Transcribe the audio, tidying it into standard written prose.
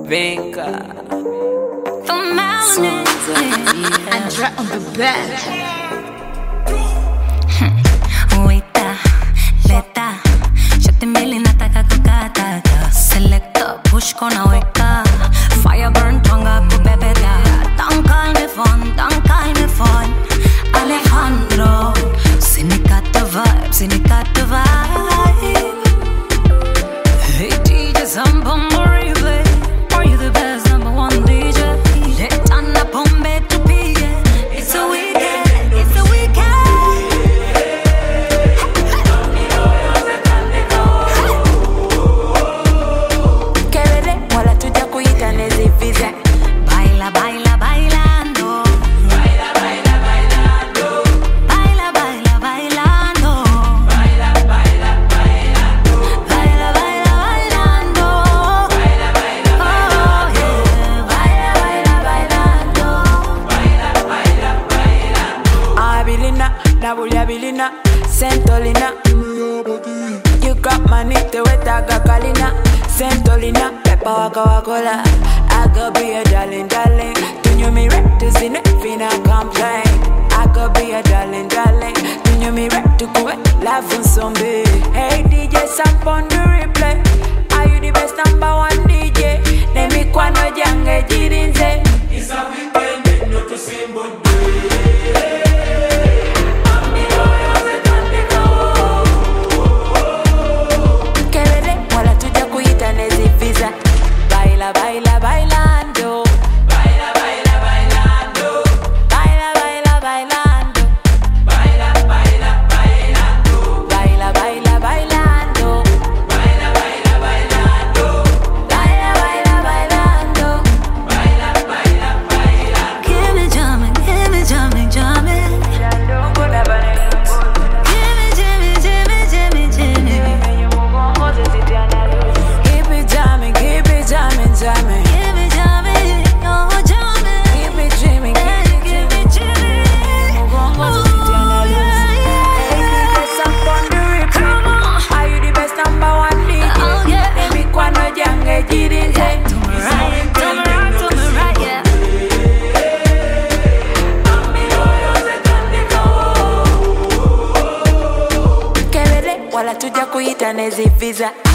Vinka. The melanin Andra on the bed. Wita, leta Shakti mili nataka kukata Selector, push kona weka Fire burn, tonga kupepeta Don't call me phone Alejandro Sinikata vibe Hey DJ, Sambo Moribe Are you the best number one DJ? Let Anna Pombe to be It's a weekend, it's a weekend Kevede, wala tuja kuita nezivize Baila, baila, bailando Baila, baila, bailando Baila, baila, bailando Baila, baila, bailando Baila, baila, bailando Baila, baila, bailando Baila, baila, bailando Baila, baila, bailando Abilina, Nabulia Bilina, Sentolina. You got money to wetaga kalina, Sentolina, Peppa Waka Wakola. I could be a darling. Do me right to see nothing I complain. I could be a darling. Do me right to go live on zombie. Hey DJ, Samp on the replay. Are you the best number one DJ? Nemi kwano jange jirinze. It's a weekend, not to sing but Kevede, wala tuja kuita neziviza. Baila, baila, bailando. baila, baila, bailando. Baila, baila, bailando. Baila, baila, bailando. Baila, baila, bailando. Baila, baila, bailando. Baila, baila, bailando. Baila, baila, bailando. Give me jamming, give me jamming, jamming Give me Jimmy Keep it jamming, jamming. Give me jamming, oh jamming Keep it dreaming, Give me Jimmy Oh yeah, yeah Samp on the replay. Come on. Are you the best number one DJ? Oh yeah Nemi kwano jange jirinze. To me right, yeah Kevede, wala tuja kuita neziviza.